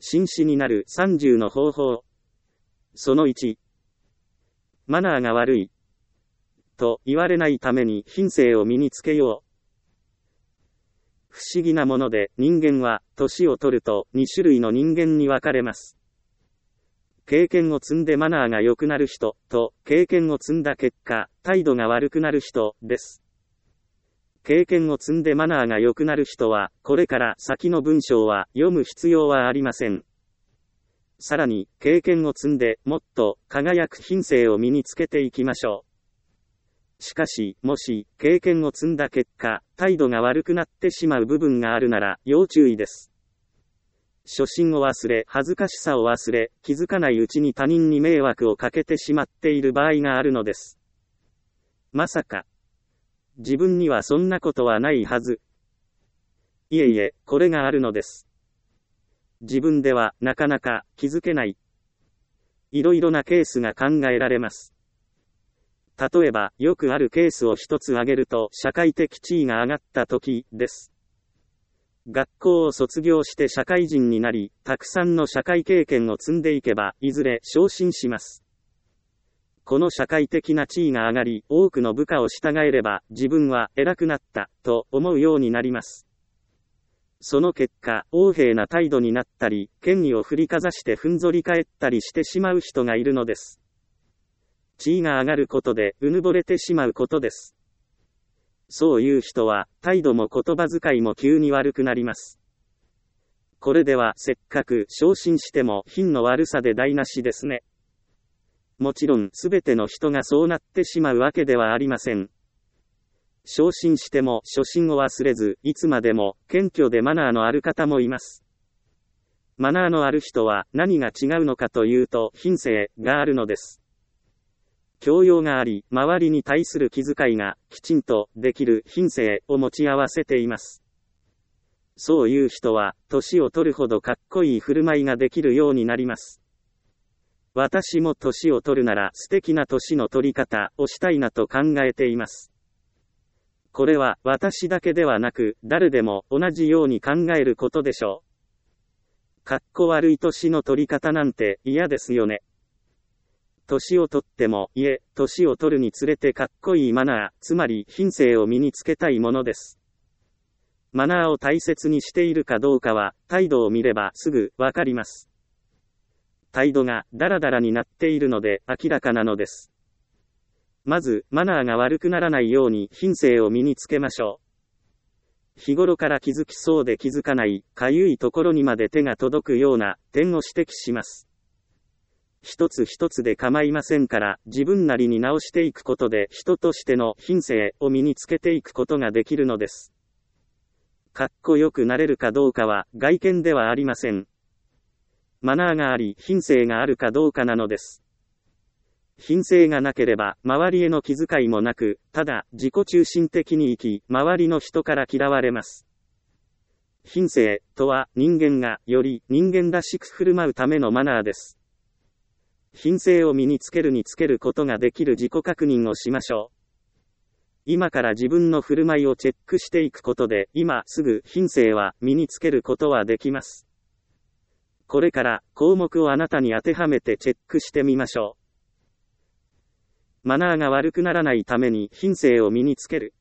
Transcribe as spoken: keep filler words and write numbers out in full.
紳士になるさんじゅうの方法。そのいち。マナーが悪いと言われないために品性を身につけよう。不思議なもので、人間は年を取るとに種類の人間に分かれます。経験を積んでマナーが良くなる人と、経験を積んだ結果、態度が悪くなる人です。経験を積んでマナーが良くなる人は、これから先の文章は読む必要はありません。さらに、経験を積んでもっと輝く品性を身につけていきましょう。しかし、もし、経験を積んだ結果、態度が悪くなってしまう部分があるなら、要注意です。初心を忘れ、恥ずかしさを忘れ、気づかないうちに他人に迷惑をかけてしまっている場合があるのです。まさか。自分にはそんなことはないはず。いえいえ、これがあるのです。自分ではなかなか気づけない。いろいろなケースが考えられます。例えば、よくあるケースを一つ挙げると、社会的地位が上がった時です。学校を卒業して社会人になり、たくさんの社会経験を積んでいけば、いずれ昇進します。この社会的な地位が上がり、多くの部下を従えれば、自分は偉くなった、と思うようになります。その結果、横柄な態度になったり、権威を振りかざしてふんぞり返ったりしてしまう人がいるのです。地位が上がることで、うぬぼれてしまうことです。そういう人は、態度も言葉遣いも急に悪くなります。これでは、せっかく昇進しても、品の悪さで台無しですね。もちろん、すべての人がそうなってしまうわけではありません。昇進しても初心を忘れず、いつまでも謙虚でマナーのある方もいます。マナーのある人は何が違うのかというと、品性があるのです。教養があり、周りに対する気遣いがきちんとできる品性を持ち合わせています。そういう人は、年を取るほどかっこいい振る舞いができるようになります。私も年を取るなら素敵な年の取り方をしたいなと考えています。これは私だけではなく、誰でも同じように考えることでしょう。かっこ悪い年の取り方なんて嫌ですよね。年を取っても、いえ、年を取るにつれてかっこいいマナー、つまり品性を身につけたいものです。マナーを大切にしているかどうかは、態度を見ればすぐわかります。態度がダラダラになっているので明らかなのです。まず、マナーが悪くならないように品性を身につけましょう。日頃から気づきそうで気づかない、かゆいところにまで手が届くような点を指摘します。一つ一つで構いませんから、自分なりに直していくことで人としての品性を身につけていくことができるのです。かっこよくなれるかどうかは外見ではありません。マナーがあり、品性があるかどうかなのです。品性がなければ、周りへの気遣いもなく、ただ、自己中心的に生き、周りの人から嫌われます。品性とは、人間が、より、人間らしく振る舞うためのマナーです。品性を身につけるにつけることができる自己確認をしましょう。今から自分の振る舞いをチェックしていくことで、今すぐ品性は身につけることはできます。これから項目をあなたに当てはめてチェックしてみましょう。マナーが悪くならないために品性を身につける。